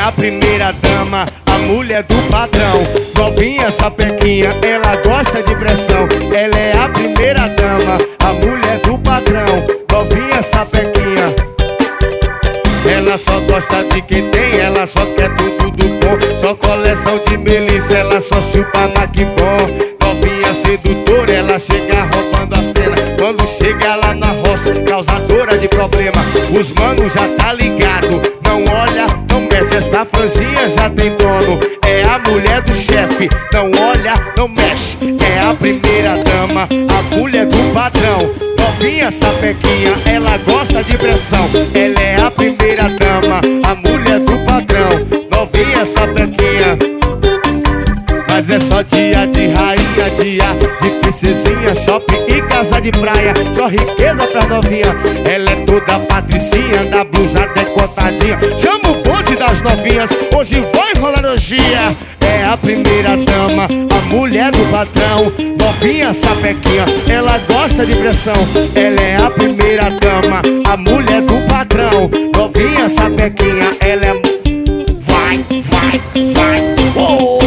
a primeira dama, a mulher do patrão. Novinha sapequinha, ela gosta de pressão. Ela é a primeira dama, a mulher do patrão. Novinha sapequinha, ela só gosta de quem tem, ela só quer tudo do bom. Só coleção de melissa, ela só chupa na que bom. Novinha sedutora, ela chega roubando a cena. Quando chega lá na roça, causadora de problema. Os manos já tá ligado, não olha, não mexe, essa franjinha já tem dono. É a mulher do chefe, não olha, não mexe. É a primeira dama, a mulher do patrão. Novinha sapequinha, ela gosta de pressão. Ela é a primeira dama, a mulher do patrão. Novinha sapequinha, mas é só dia de rainha, dia de princesinha, shopping e casa de praia. Só riqueza pra novinha. Ela é toda patricinha, da blusa decotadinha. Chama o bonde das novinhas, hoje vai rolar orgia. É a primeira dama, a mulher do patrão. Novinha sapequinha, ela gosta de pressão. Ela é a primeira dama, a mulher do patrão. Novinha sapequinha, ela é... Vai, vai, vai, oh!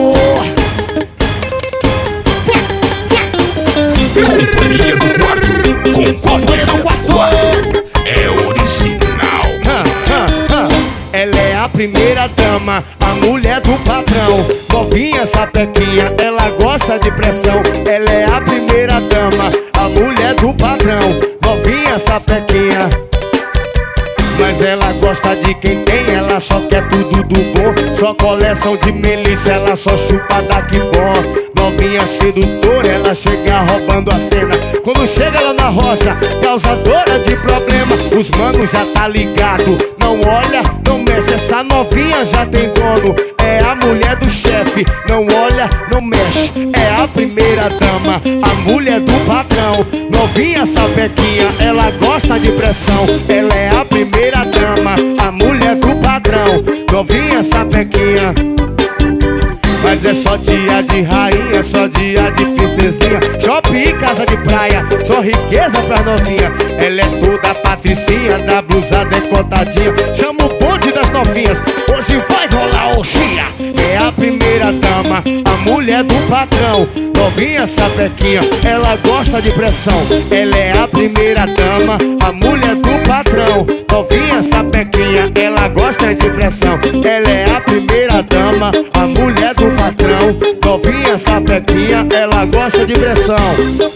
Companhia do Quarto, com Companhia do Quarto, é original. Ela é a primeira dama, a mulher do patrão. Novinha sapequinha, ela gosta de pressão. Ela é a primeira dama, a mulher do patrão. Novinha sapequinha, mas ela gosta de quem tem, ela só quer tudo do bom. Só coleção de melissa, ela só chupa daqui bom. Novinha sedutora, ela chega roubando a cena. Quando chega lá na roça, causadora de problema. Os manos já tá ligado, não olha, não mexe, essa novinha já tem dono. É a mulher do chefe, não olha, não mexe. É a primeira dama, a mulher do patrão. Novinha sapequinha, ela gosta de pressão. Ela é a primeira dama, a mulher do patrão. Novinha sapequinha, mas é só dia de rainha, só dia de princesinha, shopping e casa de praia, só riqueza pra novinha. Ela é toda patricinha, da blusa decotadinha. Chama o bonde das novinhas, hoje vai rolar orgia. É a primeira dama, a mulher do patrão. Novinha sapequinha, ela gosta de pressão. Ela é a primeira dama, a mulher do patrão. Novinha sapequinha, ela gosta de pressão. Ela é a primeira dama, a mulher do patrão. Novinha sapequinha, ela gosta de pressão.